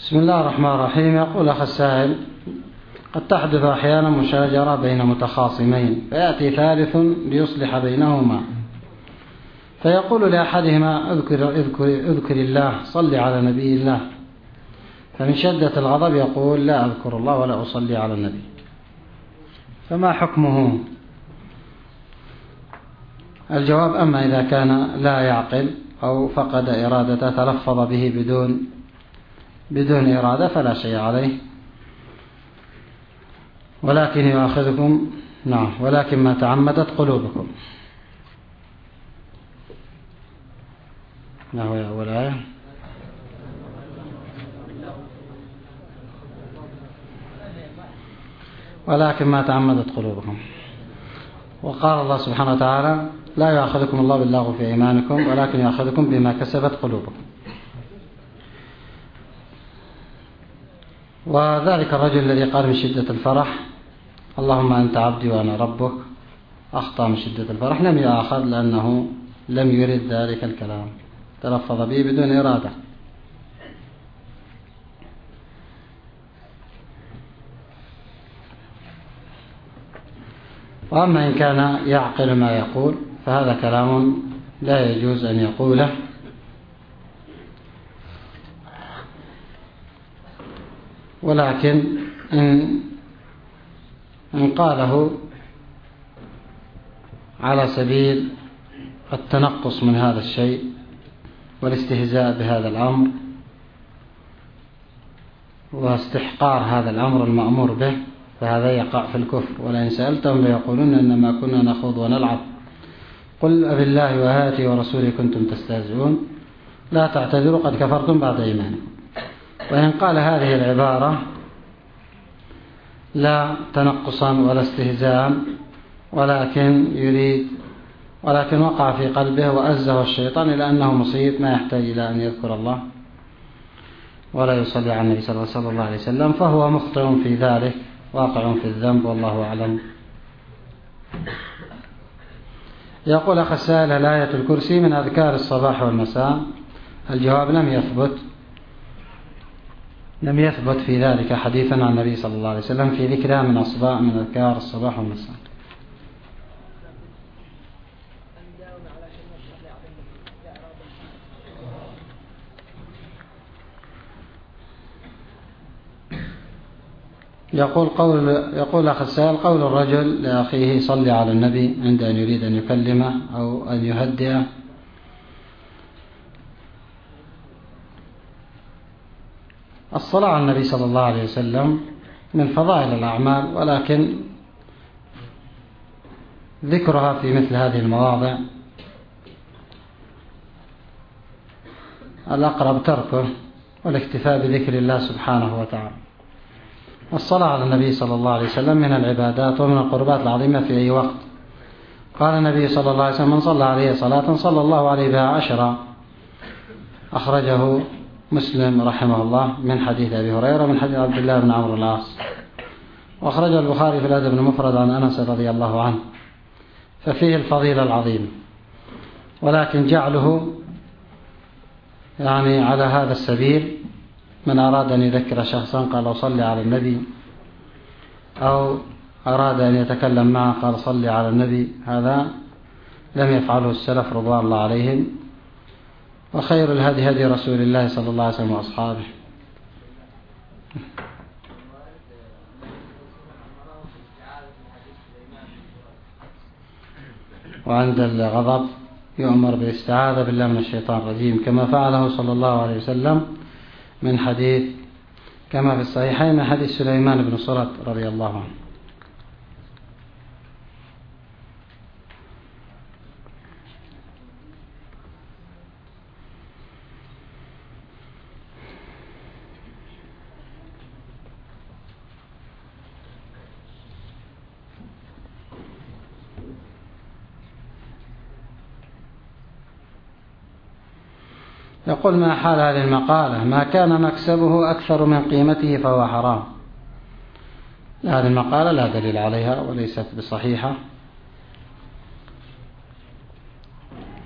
بسم الله الرحمن الرحيم. يقول أخ السائل: قد تحدث أحيانا مشاجرة بين متخاصمين فيأتي ثالث ليصلح بينهما، فيقول لأحدهما: اذكر الله، صل على نبي الله. فمن شدة الغضب يقول: لا أذكر الله ولا أصلي على النبي. فما حكمه؟ الجواب: أما إذا كان لا يعقل أو فقد إرادته، تلفظ به بدون إرادة، فلا شيء عليه، ولكن يؤاخذكم ولكن ما تعمدت قلوبكم. ما هو أول آية؟ ولكن ما تعمدت قلوبكم. وقال الله سبحانه وتعالى: لا يؤاخذكم الله باللغو في أيمانكم ولكن يؤاخذكم بما كسبت قلوبكم. وذلك الرجل الذي قال من شدة الفرح: اللهم أنت عبدي وأنا ربك، أخطأ من شدة الفرح، لم يؤاخذ لأنه لم يرد ذلك الكلام، تلفظ به بدون إرادة. وأما إن كان يعقل ما يقول فهذا كلام لا يجوز أن يقوله، ولكن إن قاله على سبيل التنقص من هذا الشيء والاستهزاء بهذا الأمر واستحقار هذا الأمر المأمور به، فهذا يقع في الكفر. ولئن سألتهم ليقولون إنما كنا نخوض ونلعب قل أبالله وآياته ورسوله كنتم تستهزئون لا تعتذروا قد كفرتم بعد إيمانكم. وإن قال هذه العبارة لا تنقصا ولا استهزاء، ولكن وقع في قلبه وأزه الشيطان إلى أنه مصيب ما يحتاج إلى أن يذكر الله ولا يصلي على النبي صلى الله عليه وسلم، فهو مخطئ في ذلك، واقع في الذنب، والله أعلم. يقول أخ السائل: هل آية الكرسي من أذكار الصباح والمساء؟ الجواب: لم يثبت في ذلك حديثا عن النبي صلى الله عليه وسلم في ذكرها من أذكار الصباح والمساء. يقول أخ السائل: قول الرجل لأخيه صلي على النبي عند أن يريد أن يكلمه أو أن يهدئه، الصلاة على النبي صلى الله عليه وسلم من فضائل الأعمال، ولكن ذكرها في مثل هذه المواضع الأقرب تركه والاكتفاء بذكر الله سبحانه وتعالى. الصلاة على النبي صلى الله عليه وسلم من العبادات ومن القربات العظيمة في أي وقت. قال النبي صلى الله عليه وسلم: من صلى عليه صلاة صلى الله عليه بها 10. أخرجه مسلم رحمه الله من حديث أبي هريرة من حديث عبد الله بن عمرو العاص، وأخرجه البخاري في الأدب المفرد عن أنس رضي الله عنه، ففيه الفضيلة العظيمة. ولكن جعله على هذا السبيل، من أراد أن يذكر شخصا قال صلي على النبي، أو أراد أن يتكلم معه قال صلي على النبي، هذا لم يفعله السلف رضوان الله عليهم، وخير الهدي هدي رسول الله صلى الله عليه وسلم وأصحابه. وعند الغضب يؤمر بالاستعاذة بالله من الشيطان الرجيم، كما فعله صلى الله عليه وسلم من حديث كما في الصحيحين من حديث سليمان بن صرد رضي الله عنه. يقول: ما حال هذه المقالة؟ ما كان مكسبه أكثر من قيمته فهو حرام. هذه المقالة لا دليل عليها وليست بصحيحة،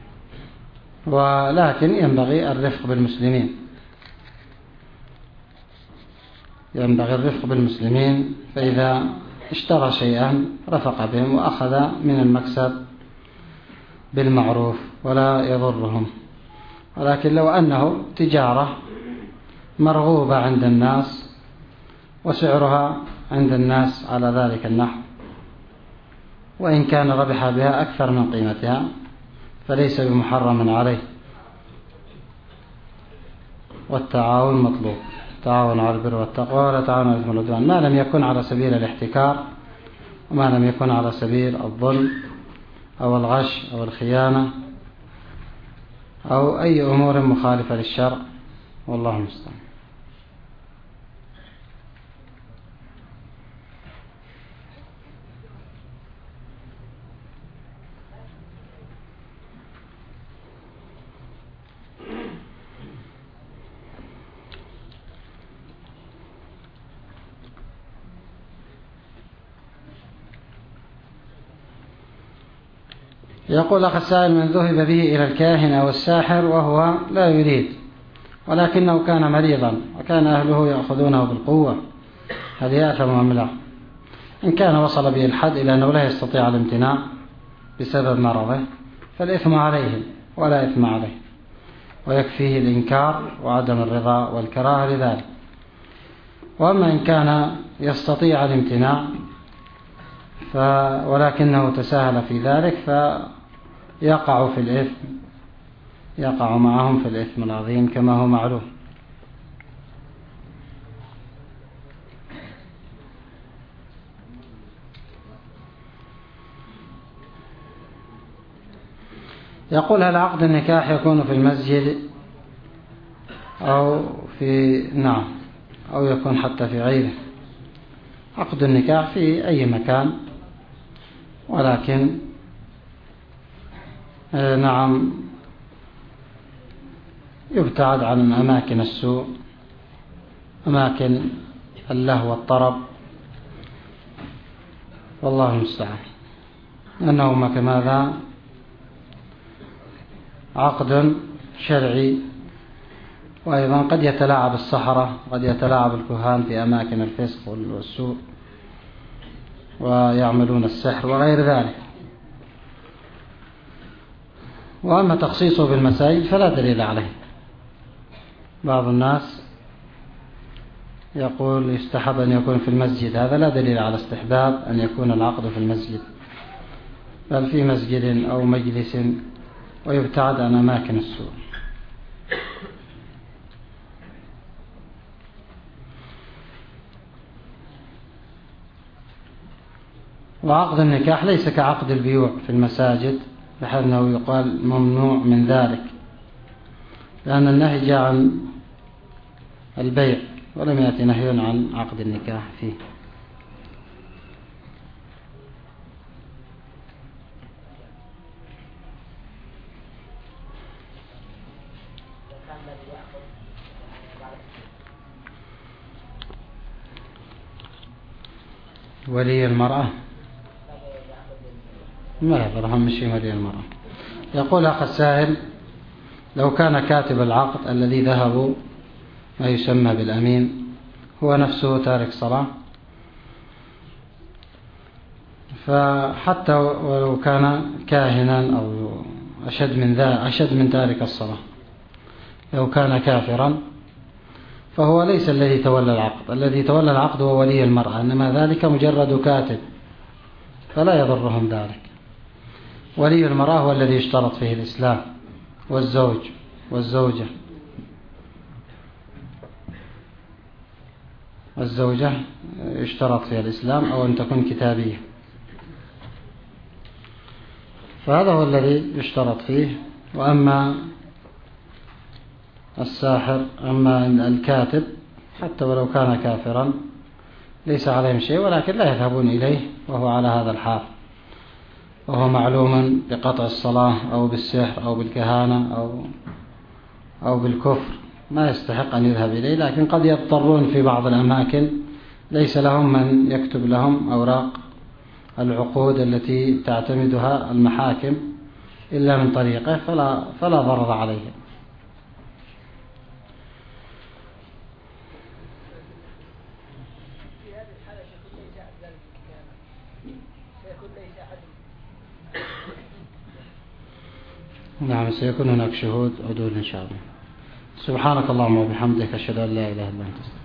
ولكن ينبغي الرفق بالمسلمين. ينبغي الرفق بالمسلمين، فإذا اشترى شيئا رفق بهم وأخذ من المكسب بالمعروف ولا يضرهم. ولكن لو أنه تجارة مرغوبة عند الناس وسعرها عند الناس على ذلك النحو، وإن كان ربح بها أكثر من قيمتها فليس بمحرم عليه. والتعاون مطلوب، تعاون على البر والتقوى ولا تعاون على الإثم والعدوان، ما لم يكن على سبيل الاحتكار وما لم يكن على سبيل الظلم أو الغش أو الخيانة أو أي أمور مخالفة للشرع، والله المستعان. يقول أخ السائل: من ذهب به إلى الكاهن أو الساحر وهو لا يريد ولكنه كان مريضا وكان أهله يأخذونه بالقوة، هل يأثم أم لا؟ إن كان وصل به الحد إلى أنه لا يستطيع الامتناع بسبب مرضه فالإثم عليهم ولا إثم عليه، ويكفيه الإنكار وعدم الرضا والكراهة لذلك. وأما إن كان يستطيع الامتناع ولكنه تساهل في ذلك فيقع في الإثم، يقع معهم في الإثم العظيم كما هو معلوم. يقول: هل عقد النكاح يكون في المسجد أو أو يكون حتى في غيره؟ عقد النكاح في أي مكان، ولكن يبتعد عن أماكن السوء، أماكن اللهو والطرب، والله المستعان. أنه كماذا عقد شرعي، وأيضا قد يتلاعب السحرة، قد يتلاعب الكهان في أماكن الفسق والسوء ويعملون السحر وغير ذلك. وأما تخصيصه بالمساجد فلا دليل عليه. بعض الناس يقول يستحب أن يكون في المسجد، هذا لا دليل على استحباب أن يكون العقد في المسجد، بل في مسجد أو مجلس، ويبتعد عن أماكن السوء. وعقد النكاح ليس كعقد البيوع في المساجد، بحيث أنه يقال ممنوع من ذلك، لأن النهي جاء عن البيع ولم يأتي نهي عن عقد النكاح فيه. ولي المرأة ما يضرهم مشي ولي المرأة. يقول أخ السائل: لو كان كاتب العقد الذي ذهبوا ما يسمى بالأمين هو نفسه تارك صلاة، فحتى ولو كان كاهنا أو أشد من تارك الصلاة، لو كان كافرا فهو ليس الذي تولى العقد، الذي تولى العقد هو ولي المرأة، إنما ذلك مجرد كاتب فلا يضرهم ذلك. ولي المرأة هو الذي يشترط فيه الإسلام، والزوج والزوجة يشترط فيها الإسلام أو أن تكون كتابية، فهذا هو الذي يشترط فيه. وأما الساحر، أما الكاتب حتى ولو كان كافرا ليس عليهم شيء، ولكن لا يذهبون إليه وهو على هذا الحال، وهو معلوم بقطع الصلاة أو بالسحر أو بالكهانة أو بالكفر، ما يستحق أن يذهب إليه. لكن قد يضطرون في بعض الأماكن ليس لهم من يكتب لهم أوراق العقود التي تعتمدها المحاكم إلا من طريقه، فلا ضرر عليه. نعم سيكون هناك شهود عدول إن شاء الله. سبحانك اللهم وبحمدك أشهد أن لا إله إلا أنت.